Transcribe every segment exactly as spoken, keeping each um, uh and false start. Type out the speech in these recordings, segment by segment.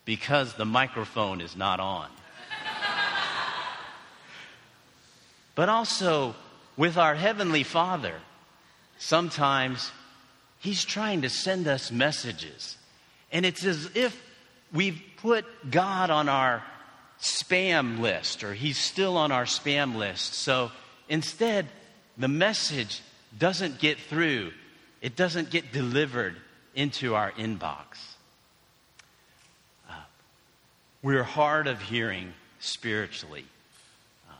because the microphone is not on. But also, with our Heavenly Father, sometimes He's trying to send us messages. And it's as if we've put God on our spam list, or He's still on our spam list. So instead, the message doesn't get through. It doesn't get delivered into our inbox. Uh, we're hard of hearing spiritually. Um,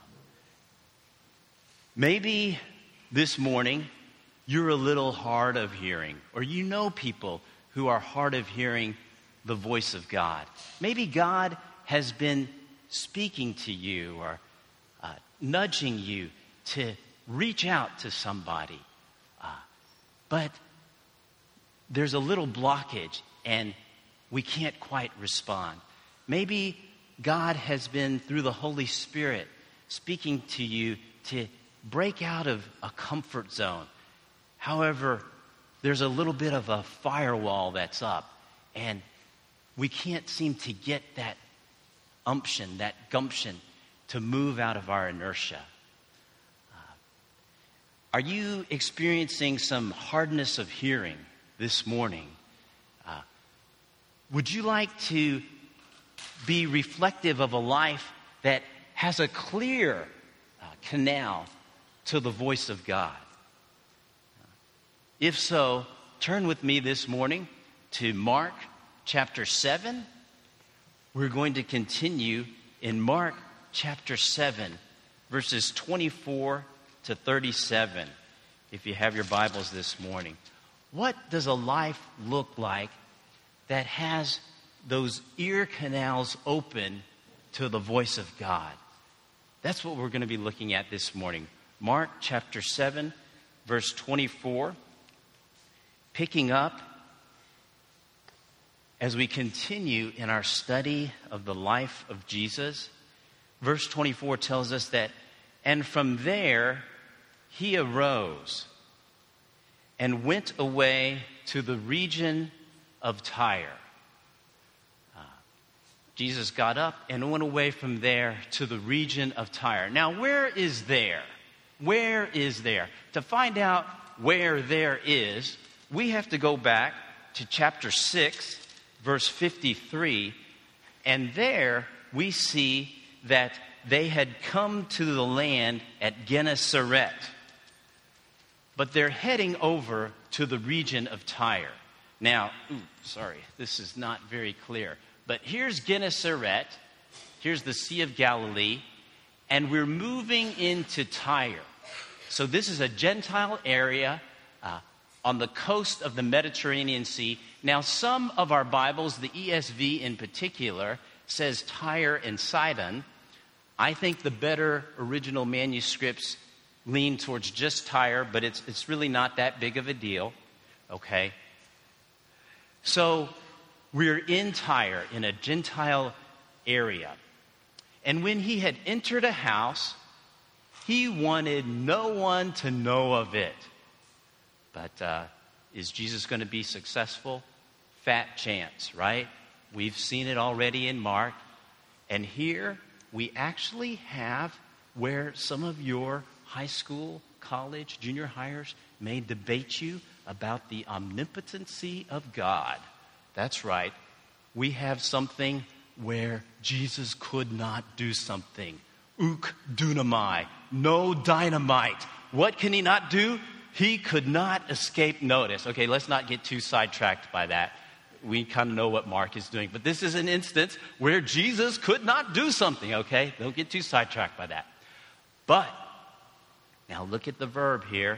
maybe this morning you're a little hard of hearing, or you know people who are hard of hearing the voice of God. Maybe God has been speaking to you or uh, nudging you to reach out to somebody. Uh, but there's a little blockage and we can't quite respond. Maybe God has been, through the Holy Spirit, speaking to you to break out of a comfort zone. However, there's a little bit of a firewall that's up, and we can't seem to get that umption, that gumption, to move out of our inertia. Uh, are you experiencing some hardness of hearing this morning? Uh, would you like to be reflective of a life that has a clear uh, canal to the voice of God? If so, turn with me this morning to Mark chapter seven. We're going to continue in Mark chapter seven, verses twenty-four to thirty-seven, if you have your Bibles this morning. What does a life look like that has those ear canals open to the voice of God? That's what we're going to be looking at this morning. Mark chapter seven, verse twenty-four. Picking up as we continue in our study of the life of Jesus, verse twenty-four tells us that, and from there he arose and went away to the region of Tyre. Uh, Jesus got up and went away from there to the region of Tyre. Now, where is there? Where is there? To find out where there is, we have to go back to chapter six, verse fifty-three, and there we see that they had come to the land at Gennesaret, but they're heading over to the region of Tyre. Now, ooh, sorry, this is not very clear, but here's Gennesaret, here's the Sea of Galilee, and we're moving into Tyre. So this is a Gentile area uh, on the coast of the Mediterranean Sea. Now, some of our Bibles, the E S V in particular, says Tyre and Sidon. I think the better original manuscripts lean towards just Tyre, but it's it's really not that big of a deal, okay? So we're in Tyre, in a Gentile area. And when he had entered a house, he wanted no one to know of it. But uh, is Jesus going to be successful? Fat chance, right? We've seen it already in Mark. And here we actually have where some of your high school, college, junior hires may debate you about the omnipotency of God. That's right. We have something where Jesus could not do something. Uk dunamai, no dynamite. What can he not do? He could not escape notice. Okay, let's not get too sidetracked by that. We kind of know what Mark is doing. But this is an instance where Jesus could not do something, okay? Don't get too sidetracked by that. But, now look at the verb here.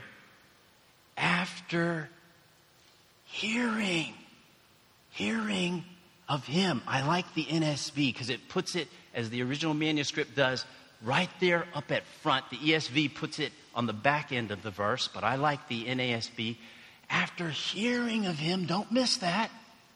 After hearing, hearing of him. I like the N S V because it puts it, as the original manuscript does, right there up at front. The E S V puts it on the back end of the verse, but I like the N A S B. After hearing of him, don't miss that.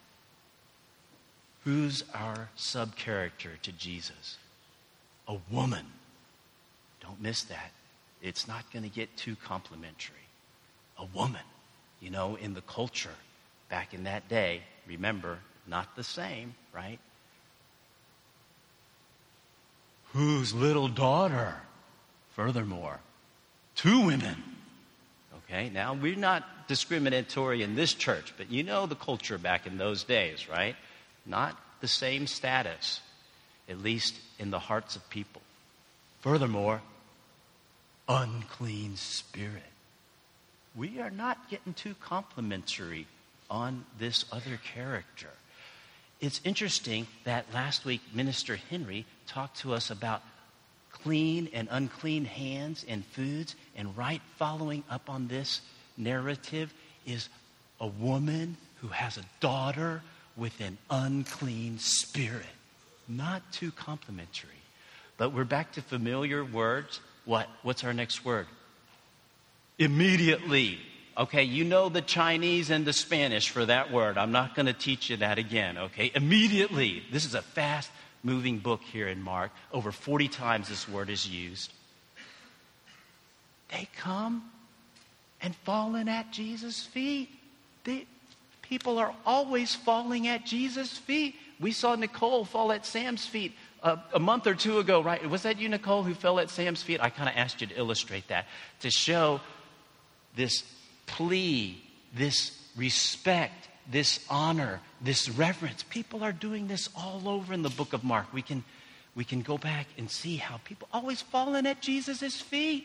Who's our sub-character to Jesus? A woman. Don't miss that. It's not going to get too complimentary. A woman. You know, in the culture back in that day, remember, not the same, right? whose little daughter, furthermore, two women. Okay, now we're not discriminatory in this church, but you know the culture back in those days, right? Not the same status, at least in the hearts of people. Furthermore, unclean spirit. We are not getting too complimentary on this other character. It's interesting that last week Minister Henry talked to us about clean and unclean hands and foods, and right following up on this narrative is a woman who has a daughter with an unclean spirit. Not too complimentary. But we're back to familiar words. What? What's our next word? Immediately. Okay, you know the Chinese and the Spanish for that word. I'm not going to teach you that again, okay? Immediately. This is a fast-moving book here in Mark. Over forty times this word is used. They come and falling at Jesus' feet. They, people are always falling at Jesus' feet. We saw Nicole fall at Sam's feet uh, a month or two ago, right? Was that you, Nicole, who fell at Sam's feet? I kind of asked you to illustrate that, to show this plea, this respect, this honor, this reverence. People are doing this all over in the book of Mark. We can, we can go back and see how people always falling at Jesus' feet.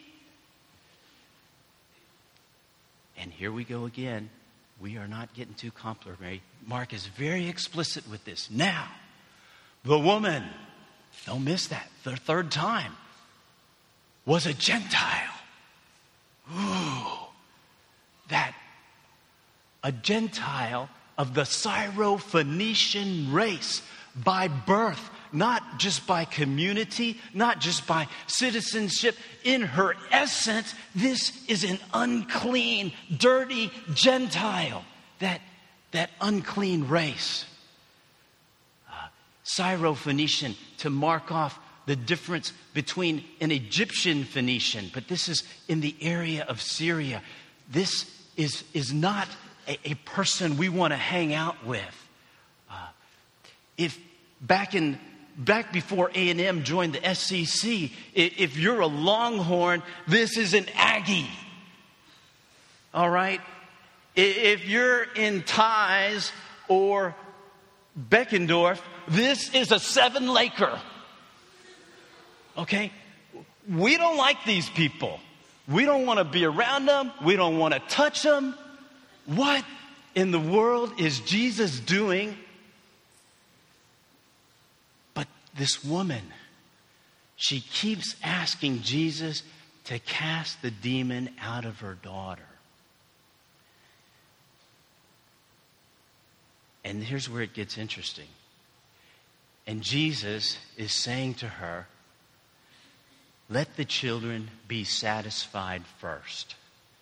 And here we go again. We are not getting too complimentary. Mark is very explicit with this. Now, the woman, don't miss that, the third time, was a Gentile. Ooh, that a Gentile of the Syro-Phoenician race by birth, not just by community, not just by citizenship. In her essence, this is an unclean, dirty Gentile, that, that unclean race. Uh, Syro-Phoenician, to mark off the difference between an Egyptian Phoenician, but this is in the area of Syria. This is, is not a, a person we want to hang out with. Uh, if back in Back before A and M joined the S C C, if you're a Longhorn, this is an Aggie. All right? If you're in Ties or Beckendorf, this is a Seven Laker. Okay? We don't like these people. We don't want to be around them. We don't want to touch them. What in the world is Jesus doing? This woman, she keeps asking Jesus to cast the demon out of her daughter. And here's where it gets interesting. And Jesus is saying to her, let the children be satisfied first.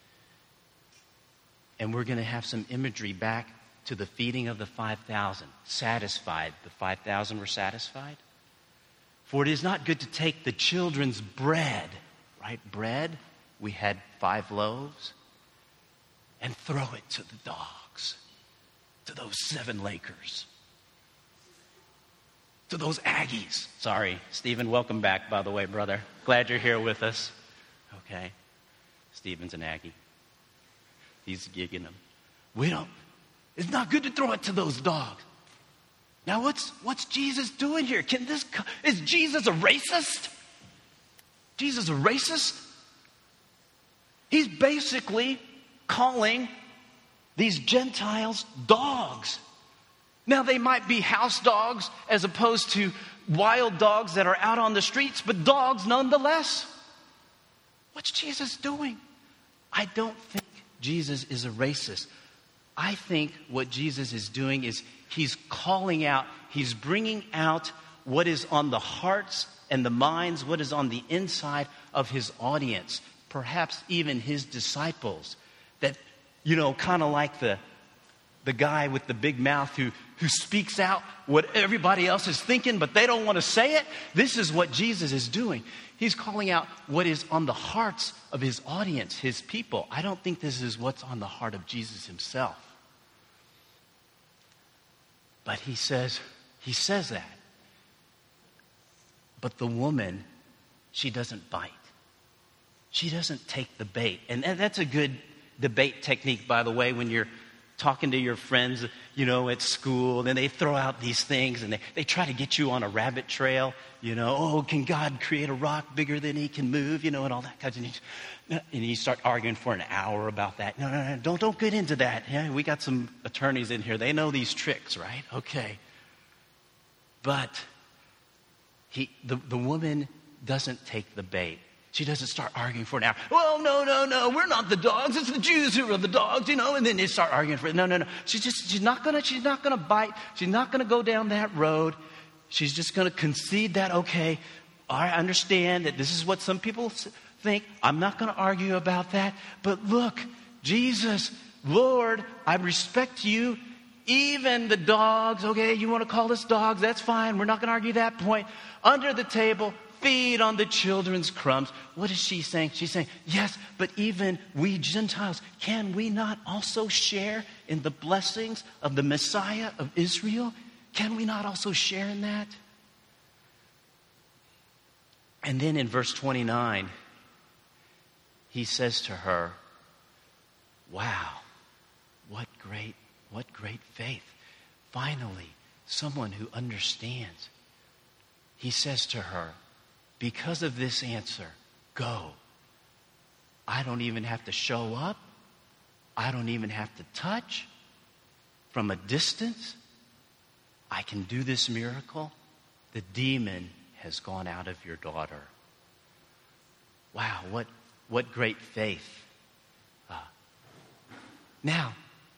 And we're going to have some imagery back to the feeding of the five thousand. Satisfied. The five thousand were satisfied. For it is not good to take the children's bread, right? Bread, we had five loaves, and throw it to the dogs, to those Seven Lakers, to those Aggies. Sorry, Stephen, welcome back, by the way, brother. Glad you're here with us. Okay, Stephen's an Aggie. He's gigging them. We don't, it's not good to throw it to those dogs. Now, what's what's Jesus doing here? Can this is Jesus a racist? Jesus a racist? He's basically calling these Gentiles dogs. Now, they might be house dogs as opposed to wild dogs that are out on the streets, but dogs nonetheless. What's Jesus doing? I don't think Jesus is a racist. I think what Jesus is doing is he's calling out, he's bringing out what is on the hearts and the minds, what is on the inside of his audience, perhaps even his disciples. That, you know, kind of like the, the guy with the big mouth who, who speaks out what everybody else is thinking, but they don't want to say it. This is what Jesus is doing. He's calling out what is on the hearts of his audience, his people. I don't think this is what's on the heart of Jesus himself. But he says, he says that. But the woman, she doesn't bite. She doesn't take the bait. And that's a good debate technique, by the way, when you're talking to your friends, you know, at school. Then they throw out these things and they, they try to get you on a rabbit trail. You know, oh, can God create a rock bigger than he can move? You know, and all that kind of thing. And you start arguing for an hour about that. No, no, no, don't, don't get into that. Yeah, we got some attorneys in here. They know these tricks, right? Okay. But he, the, the woman doesn't take the bait. She doesn't start arguing for an hour. Well, no, no, no, we're not the dogs. It's the Jews who are the dogs, you know. And then they start arguing for it. No, no, no. She's just, she's not gonna, she's not gonna bite. She's not gonna go down that road. She's just gonna concede that, okay, I understand that this is what some people think. I'm not gonna argue about that. But look, Jesus, Lord, I respect you. Even the dogs, okay, you want to call us dogs, that's fine. We're not gonna argue that point. Under the table, feed on the children's crumbs. What is she saying? She's saying, yes, but even we Gentiles, can we not also share in the blessings of the Messiah of Israel? Can we not also share in that? And then in verse twenty-nine, he says to her, wow, what great, what great faith. Finally, someone who understands. He says to her, because of this answer, go. I don't even have to show up. I don't even have to touch. From a distance, I can do this miracle. The demon has gone out of your daughter. Wow, what, what great faith. Uh, now,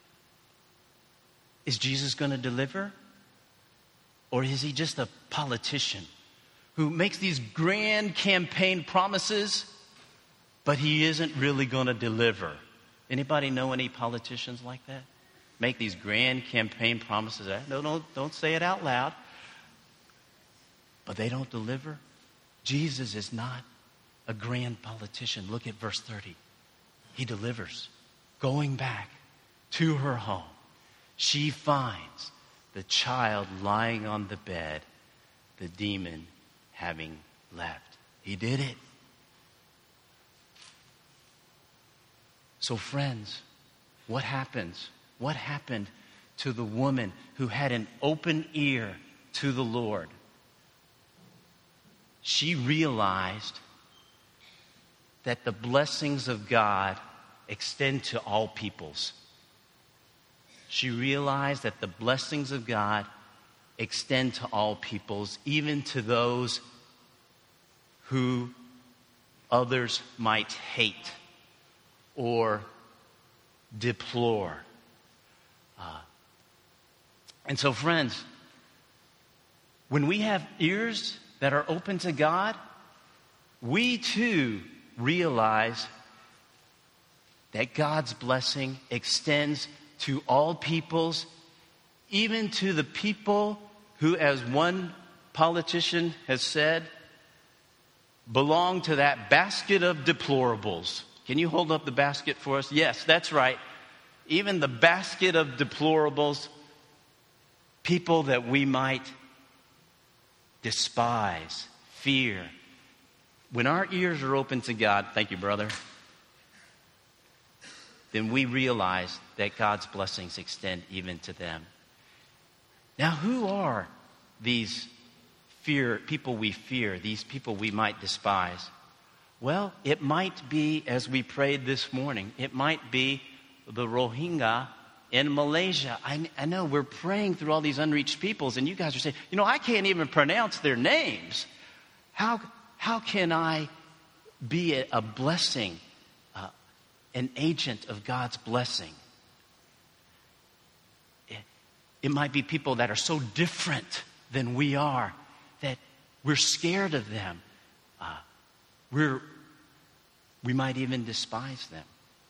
is Jesus going to deliver? Or is he just a politician who makes these grand campaign promises, but he isn't really going to deliver? Anybody know any politicians like that? Make these grand campaign promises. No, don't, don't say it out loud. But they don't deliver. Jesus is not a grand politician. Look at verse thirty. He delivers. Going back to her home, she finds the child lying on the bed, the demon having left. He did it. So friends, what happens? What happened to the woman who had an open ear to the Lord? She realized that the blessings of God extend to all peoples. She realized that the blessings of God extend to all peoples, even to those who others might hate or deplore. Uh, and so, friends, when we have ears that are open to God, we too realize that God's blessing extends to all peoples, even to the people who, as one politician has said, belong to that basket of deplorables. Can you hold up the basket for us? Yes, that's right. Even the basket of deplorables, people that we might despise, fear. When our ears are open to God, thank you, brother, then we realize that God's blessings extend even to them. Now, who are these fear people we fear, these people we might despise? Well, it might be, as we prayed this morning, it might be the Rohingya in Malaysia. I, I know we're praying through all these unreached peoples, and you guys are saying, you know, I can't even pronounce their names. How, how can I be a, a blessing, uh, an agent of God's blessing? It, it might be people that are so different than we are that we're scared of them. Uh, we're, we might even despise them.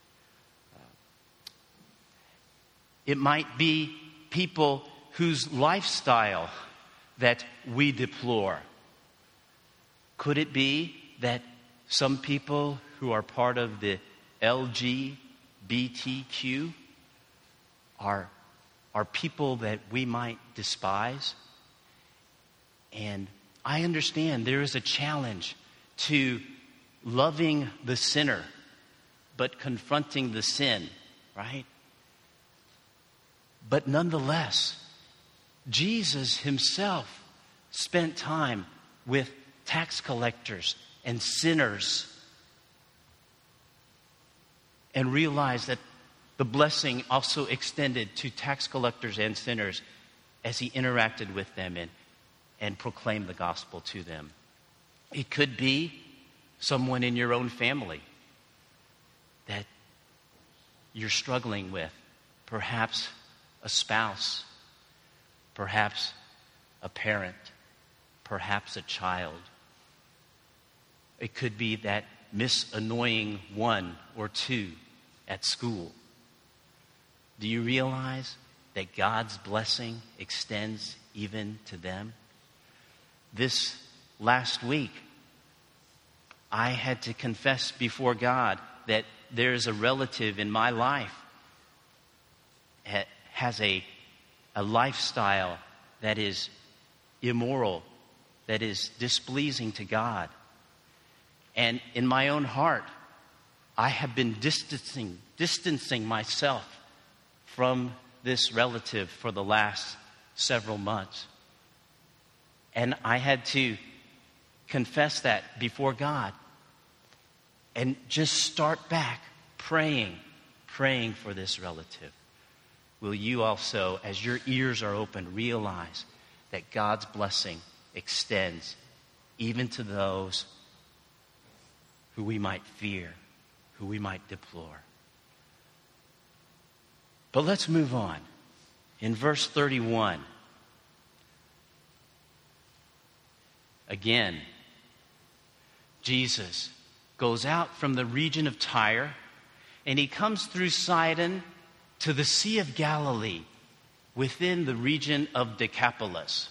It might be people whose lifestyle that we deplore. Could it be that some people who are part of the L G B T Q are, are people that we might despise? And I understand there is a challenge to loving the sinner, but confronting the sin, right? But nonetheless, Jesus himself spent time with tax collectors and sinners and realized that the blessing also extended to tax collectors and sinners as he interacted with them and, and proclaimed the gospel to them. It could be someone in your own family that you're struggling with, perhaps a spouse, perhaps a parent, perhaps a child. It could be that miss annoying one or two at school. Do you realize that God's blessing extends even to them? This last week, I had to confess before God that there's a relative in my life that has a, a lifestyle that is immoral, that is displeasing to God. And in my own heart, I have been distancing, distancing myself from this relative for the last several months. And I had to confess that before God and just start back praying, praying for this relative. Will you also, as your ears are open, realize that God's blessing extends even to those who we might fear, who we might deplore? But let's move on. In verse thirty-one, again, Jesus goes out from the region of Tyre, and he comes through Sidon to the Sea of Galilee within the region of Decapolis.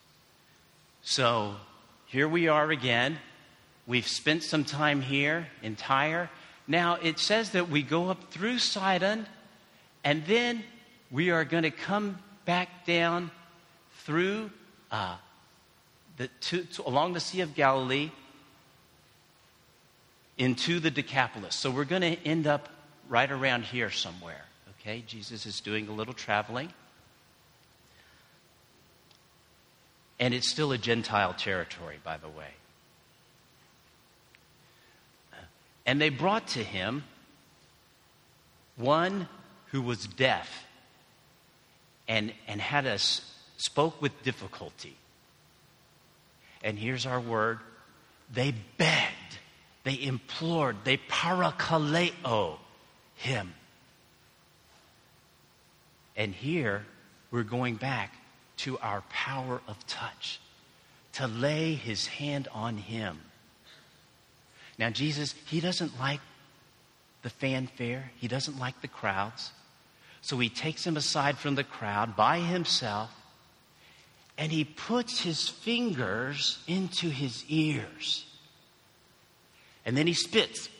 So here we are again. We've spent some time here in Tyre. Now it says that we go up through Sidon, and then we are going to come back down through uh, the to, to, along the Sea of Galilee into the Decapolis. So we're going to end up right around here somewhere. Okay, Jesus is doing a little traveling. And it's still a Gentile territory, by the way. And they brought to him one who was deaf and, and had a, spoke with difficulty. And here's our word. They begged, they implored, they parakaleo him. And here we're going back to our power of touch, to lay his hand on him. Now Jesus, he doesn't like the fanfare. He doesn't like the crowds. So he takes him aside from the crowd by himself, and he puts his fingers into his ears. And then he spits.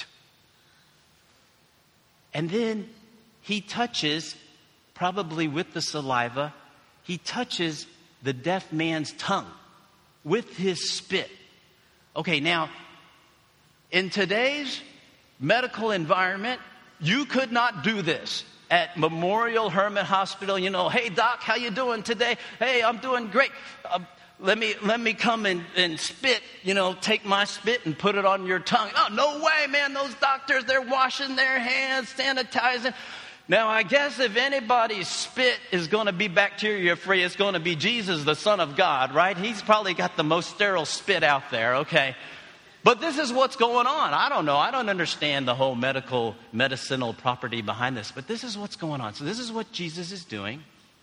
And then he touches, probably with the saliva, he touches the deaf man's tongue with his spit. Okay, now, in today's medical environment, you could not do this. At Memorial Hermann Hospital, you know, hey doc, how you doing today? Hey, I'm doing great. Uh, let me let me come and, and spit, you know, take my spit and put it on your tongue. Oh, no way, man. Those doctors, they're washing their hands, sanitizing. Now, I guess if anybody's spit is going to be bacteria-free, it's going to be Jesus, the Son of God, right? He's probably got the most sterile spit out there, okay? But this is what's going on. I don't know. I don't understand the whole medical, medicinal property behind this, but this is what's going on. So this is what Jesus is doing.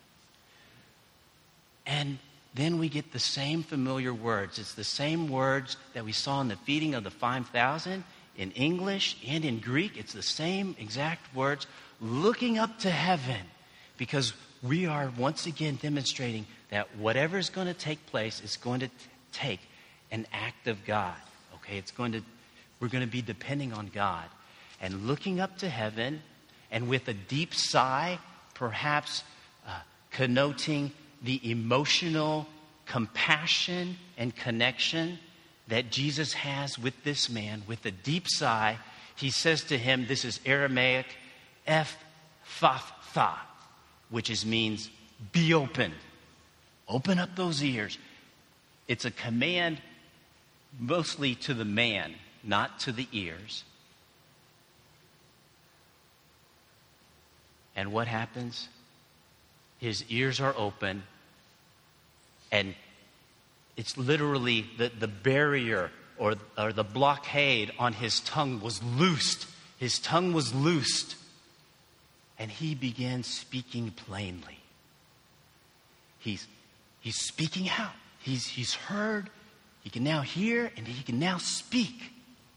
And then we get the same familiar words. It's the same words that we saw in the feeding of the five thousand in English and in Greek. It's the same exact words, looking up to heaven, because we are once again demonstrating that whatever is going to take place is going to t- take an act of God. Okay, it's going to, we're going to be depending on God and looking up to heaven, and with a deep sigh, perhaps uh, connoting the emotional compassion and connection that Jesus has with this man, with a deep sigh, he says to him, this is Aramaic, Ephphatha, which is, means be opened. Open up those ears. It's a command mostly to the man, not to the ears. And what happens? His ears are open, and it's literally the, the barrier or, or the blockade on his tongue was loosed. His tongue was loosed, and he began speaking plainly. He's, he's speaking out. He's, he's heard. He can now hear, and he can now speak.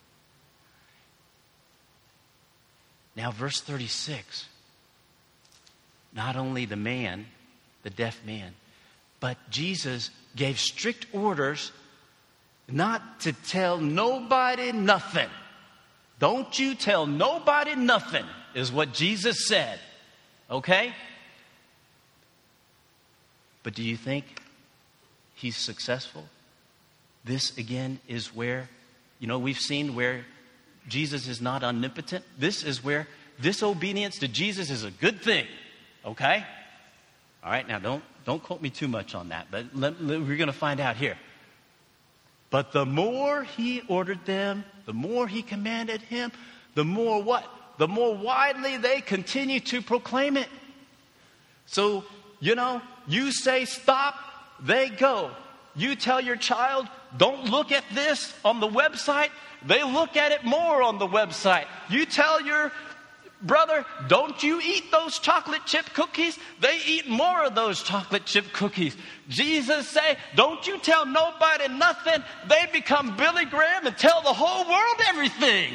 Now, verse thirty-six. Not only the man, the deaf man, but Jesus gave strict orders not to tell nobody nothing. Don't you tell nobody nothing, is what Jesus said. Okay? But do you think he's successful? This, again, is where, you know, we've seen where Jesus is not omnipotent. This is where disobedience to Jesus is a good thing. Okay? All right, now don't don't quote me too much on that, but let, let, we're going to find out here. But the more he ordered them, the more he commanded him, the more what? The more widely they continue to proclaim it. So, you know, you say stop, they go. You tell your child, don't look at this on the website, they look at it more on the website. You tell your brother, don't you eat those chocolate chip cookies? They eat more of those chocolate chip cookies. Jesus say, don't you tell nobody nothing. They become Billy Graham and tell the whole world everything.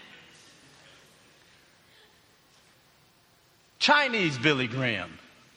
Chinese Billy Graham.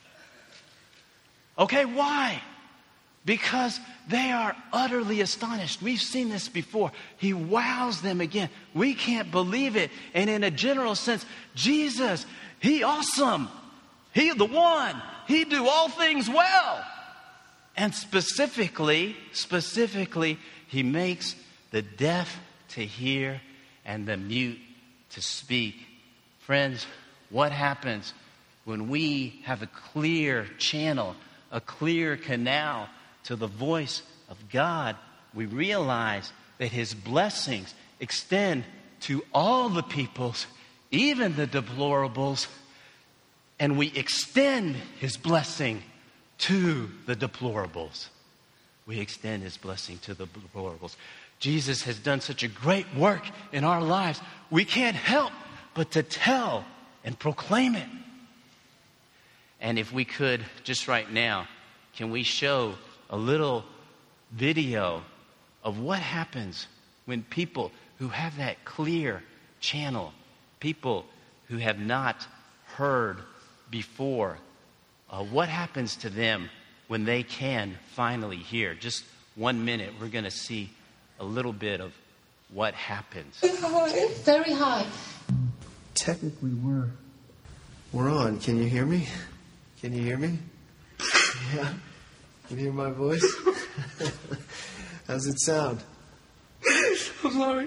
Okay, why? Because they are utterly astonished. We've seen this before. He wows them again. We can't believe it. And in a general sense, Jesus, he awesome. He the one. He do all things well. And specifically, specifically, he makes the deaf to hear and the mute to speak. Friends, what happens when we have a clear channel, a clear canal to the voice of God? We realize that his blessings extend to all the peoples, even the deplorables, and we extend his blessing to the deplorables. We extend his blessing to the deplorables. Jesus has done such a great work in our lives. We can't help but to tell and proclaim it. And if we could, just right now, can we show a little video of what happens when people who have that clear channel, people who have not heard before, uh, what happens to them when they can finally hear? Just one minute, we're going to see a little bit of what happens. High. Very high. Technically, we're we're on. Can you hear me? Can you hear me? Yeah. Can you hear my voice? How's it sound? I'm sorry.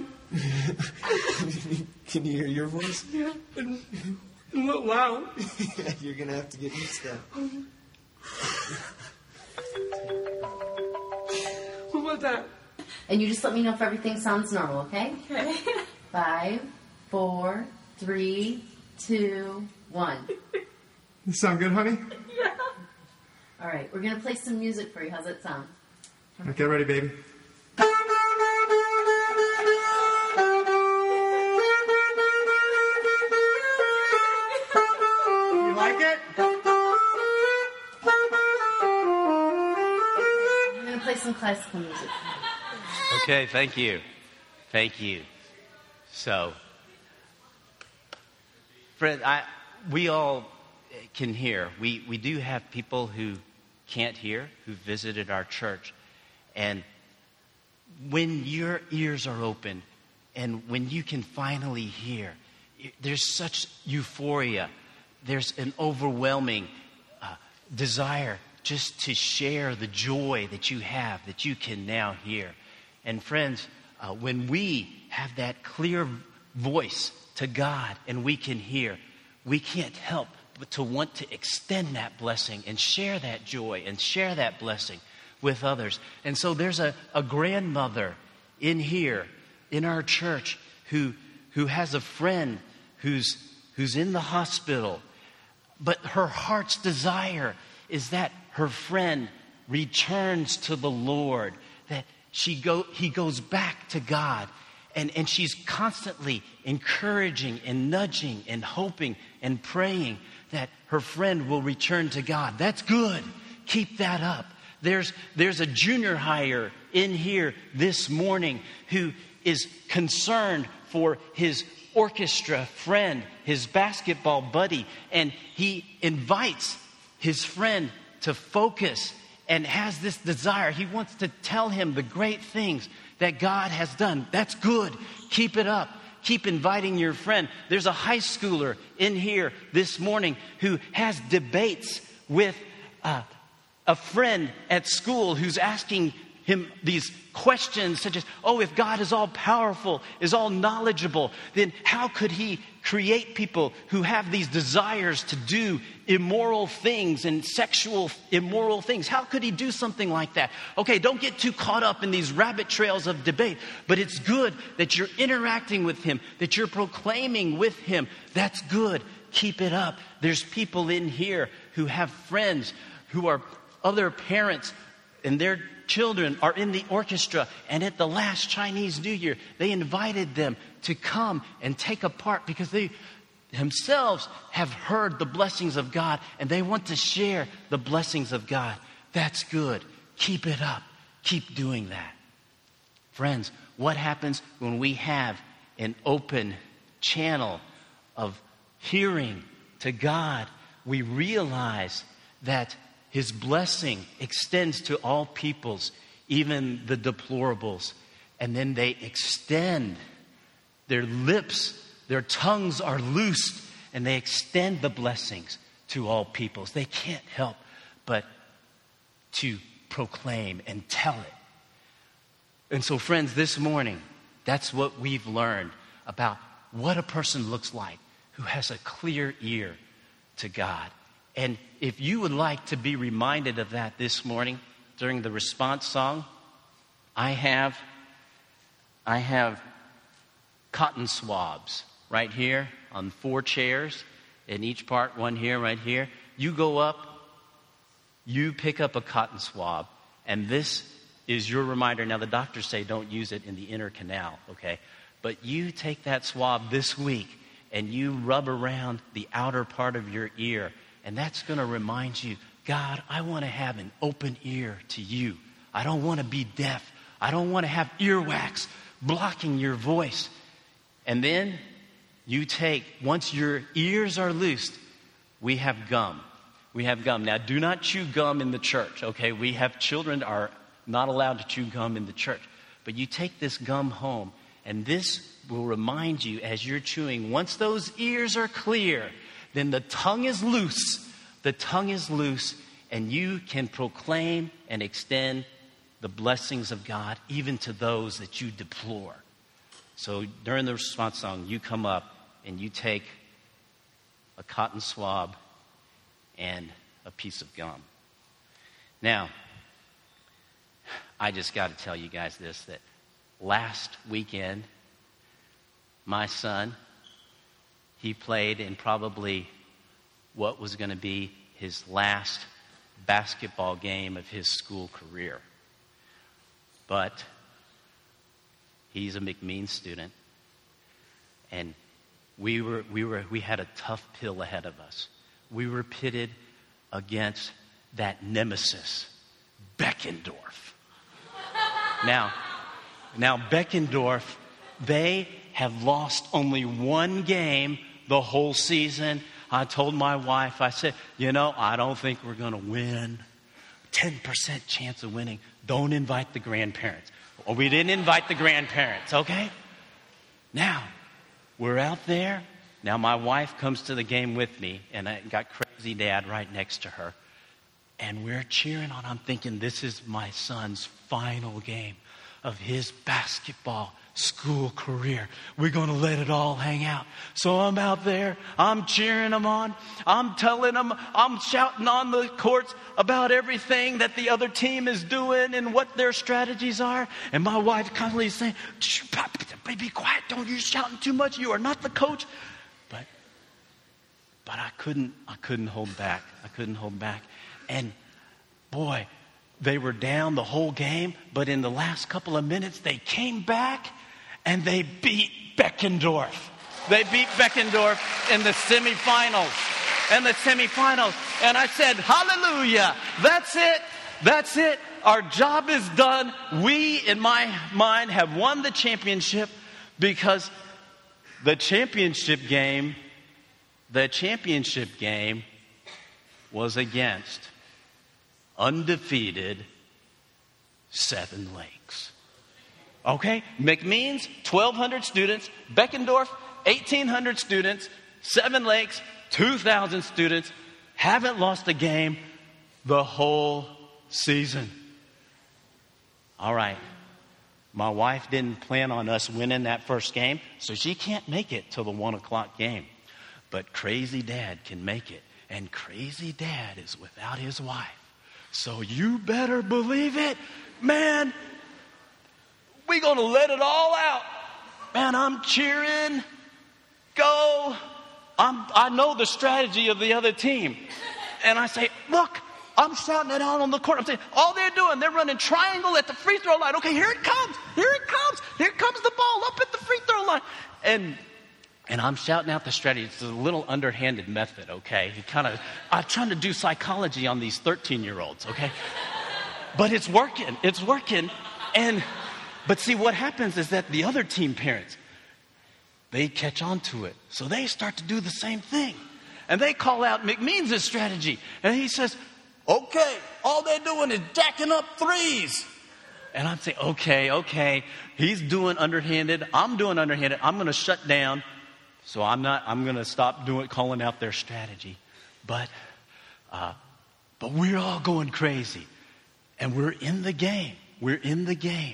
Can you hear your voice? Yeah. And a little loud. Yeah, you're gonna have to get used to that. What about that? And you just let me know if everything sounds normal, okay? Okay. Five, four, three, two, one. You sound good, honey? Yeah. All right, we're going to play some music for you. How's that sound? Right, get ready, baby. You like it? I'm going to play some classical music. Okay, thank you. Thank you. So, Fred, I, we all can hear. We, we do have people who can't hear, who visited our church. And when your ears are open and when you can finally hear, there's such euphoria. There's an overwhelming uh, desire just to share the joy that you have, that you can now hear. And friends, uh, when we have that clear voice to God and we can hear, we can't help but to want to extend that blessing and share that joy and share that blessing with others. And so there's a, a grandmother in here, in our church, who who has a friend who's who's in the hospital. But her heart's desire is that her friend returns to the Lord, that she go he goes back to God. And, and she's constantly encouraging and nudging and hoping and praying that her friend will return to God. That's good. Keep that up. There's, there's a junior higher in here this morning who is concerned for his orchestra friend, his basketball buddy, and he invites his friend to focus and has this desire. He wants to tell him the great things that God has done. That's good. Keep it up. Keep inviting your friend. There's a high schooler in here this morning who has debates with uh, a friend at school who's asking him these questions such as, oh, if God is all powerful, is all knowledgeable, then how could he create people who have these desires to do immoral things and sexual immoral things? How could he do something like that? Okay, don't get too caught up in these rabbit trails of debate, but it's good that you're interacting with him, that you're proclaiming with him. That's good. Keep it up. There's people in here who have friends who are other parents, and their children are in the orchestra, and at the last Chinese New Year, they invited them to come and take a part because they themselves have heard the blessings of God, and they want to share the blessings of God. That's good. Keep it up. Keep doing that. Friends, what happens when we have an open channel of hearing to God? We realize that His blessing extends to all peoples, even the deplorables. And then they extend their lips, their tongues are loosed, and they extend the blessings to all peoples. They can't help but to proclaim and tell it. And so, friends, this morning, that's what we've learned about what a person looks like who has a clear ear to God. And if you would like to be reminded of that this morning during the response song, I have, I have cotton swabs right here on four chairs, in each part, one here, right here. You go up, you pick up a cotton swab, and this is your reminder. Now, the doctors say don't use it in the inner canal, okay? But you take that swab this week, and you rub around the outer part of your ear, and that's going to remind you, God, I want to have an open ear to you. I don't want to be deaf. I don't want to have earwax blocking your voice. And then you take, once your ears are loosed, we have gum. We have gum. Now, do not chew gum in the church, okay? We have children are not allowed to chew gum in the church. But you take this gum home, and this will remind you as you're chewing, once those ears are clear, then the tongue is loose. The tongue is loose, and you can proclaim and extend the blessings of God even to those that you deplore. So during the response song, you come up and you take a cotton swab and a piece of gum. Now, I just got to tell you guys this, that last weekend, my son, he played in probably what was going to be his last basketball game of his school career. But he's a McMean student, and we were we were we had a tough pill ahead of us. We were pitted against that nemesis, Beckendorf. now, now Beckendorf, they have lost only one game the whole season. I told my wife, I said, you know, I don't think we're going to win. ten percent chance of winning. Don't invite the grandparents. Well, we didn't invite the grandparents, okay? Now, we're out there. Now, my wife comes to the game with me, and I got crazy dad right next to her. And we're cheering on. I'm thinking this is my son's final game of his basketball school career. We're going to let it all hang out. So I'm out there. I'm cheering them on. I'm telling them, I'm shouting on the courts about everything that the other team is doing and what their strategies are. And my wife constantly is saying, be quiet. Don't you shouting too much. You are not the coach. But, but I couldn't, I couldn't hold back. I couldn't hold back. And boy, they were down the whole game, but in the last couple of minutes, they came back and they beat Beckendorf. They beat Beckendorf in the semifinals. In the semifinals. And I said, hallelujah. That's it. That's it. Our job is done. We, in my mind, have won the championship because the championship game, the championship game was against undefeated Seven Lakes. Okay? McMeans, twelve hundred students. Beckendorf, eighteen hundred students. Seven Lakes, two thousand students. Haven't lost a game the whole season. All right. My wife didn't plan on us winning that first game, so she can't make it till the one o'clock game. But Crazy Dad can make it. And Crazy Dad is without his wife. So you better believe it. Man, we're going to let it all out. Man, I'm cheering. Go. I'm, I know the strategy of the other team. And I say, look, I'm shouting it out on the court. I'm saying, all they're doing, they're running triangle at the free throw line. Okay, here it comes. Here it comes. Here comes the ball up at the free throw line. And And I'm shouting out the strategy. It's a little underhanded method, okay? He kind of, I'm trying to do psychology on these thirteen-year-olds, okay? But it's working. It's working. And, but see, what happens is that the other team parents, they catch on to it. So they start to do the same thing. And they call out McMeans' strategy. And he says, okay, all they're doing is jacking up threes. And I'm saying, okay, okay. He's doing underhanded. I'm doing underhanded. I'm going to shut down. So I'm not, I'm going to stop doing, calling out their strategy. But, uh, but we're all going crazy. And we're in the game. We're in the game.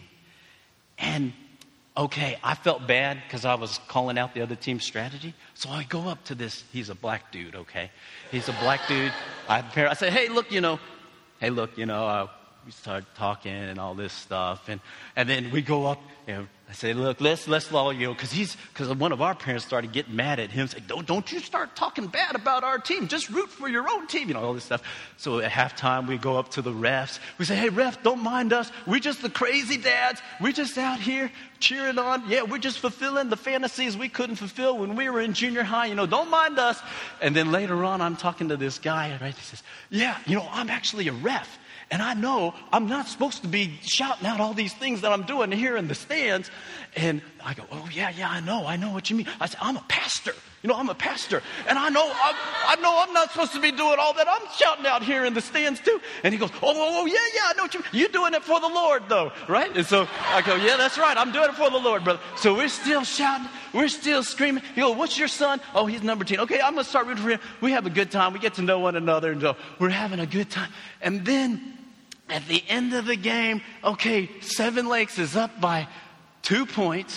And, okay, I felt bad because I was calling out the other team's strategy. So I go up to this, he's a black dude, okay? He's a black dude. I, I say, hey, look, you know, hey, look, you know, uh, we start talking and all this stuff. And, and then we go up and I say, look, let's, let's all, you know, because he's, because one of our parents started getting mad at him, saying, don't, don't you start talking bad about our team. Just root for your own team, you know, all this stuff. So at halftime, we go up to the refs. We say, hey, ref, don't mind us. We're just the crazy dads. We're just out here cheering on. Yeah, we're just fulfilling the fantasies we couldn't fulfill when we were in junior high. You know, don't mind us. And then later on, I'm talking to this guy, right? He says, yeah, you know, I'm actually a ref. And I know I'm not supposed to be shouting out all these things that I'm doing here in the stands. And I go, oh, yeah, yeah, I know. I know what you mean. I said, I'm a pastor. You know, I'm a pastor. And I know I'm, I know I'm not supposed to be doing all that. I'm shouting out here in the stands too. And he goes, oh, oh, oh, yeah, yeah, I know what you mean. You're doing it for the Lord, though, right? And so I go, yeah, that's right. I'm doing it for the Lord, brother. So we're still shouting. We're still screaming. He goes, what's your son? Oh, he's number ten. Okay, I'm going to start rooting for him. We have a good time. We get to know one another. And so we're having a good time. And then at the end of the game, okay, Seven Lakes is up by two points.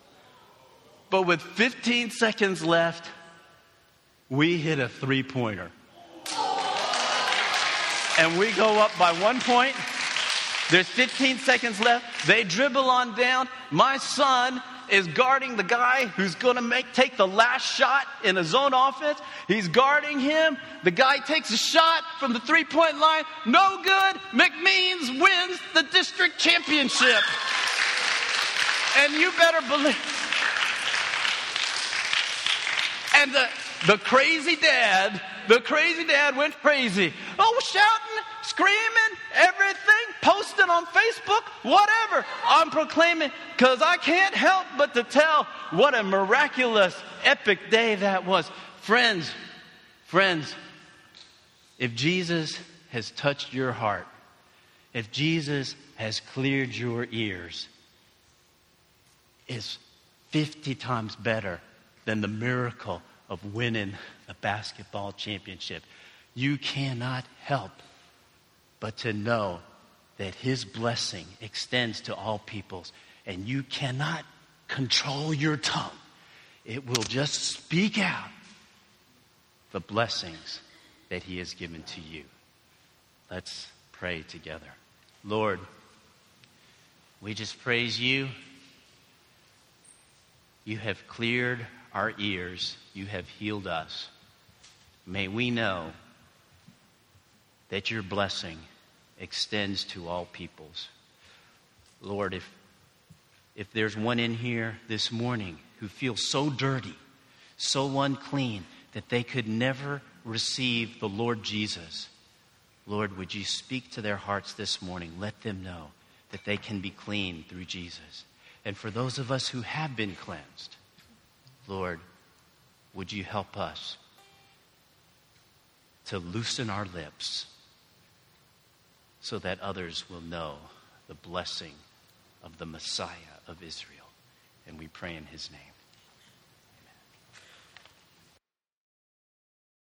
But with fifteen seconds left, we hit a three-pointer. And we go up by one point. There's fifteen seconds left. They dribble on down. My son is guarding the guy who's going to make take the last shot in a zone offense. He's guarding him. The guy takes a shot from the three-point line. No good. McMeans wins the district championship. And you better believe. And the, the crazy dad, the crazy dad went crazy. Oh, shouting, screaming, everything, posting on Facebook, whatever. I'm proclaiming because I can't help but to tell what a miraculous, epic day that was. Friends, friends, if Jesus has touched your heart, if Jesus has cleared your ears, it's fifty times better than the miracle of winning a basketball championship. You cannot help but to know that his blessing extends to all peoples, and you cannot control your tongue. It will just speak out the blessings that he has given to you. Let's pray together. Lord, we just praise you. You have cleared our ears. You have healed us. May we know that your blessing extends to all peoples. Lord, if, if there's one in here this morning who feels so dirty, so unclean, that they could never receive the Lord Jesus, Lord, would you speak to their hearts this morning? Let them know that they can be clean through Jesus. And for those of us who have been cleansed, Lord, would you help us to loosen our lips so that others will know the blessing of the Messiah of Israel. And we pray in his name.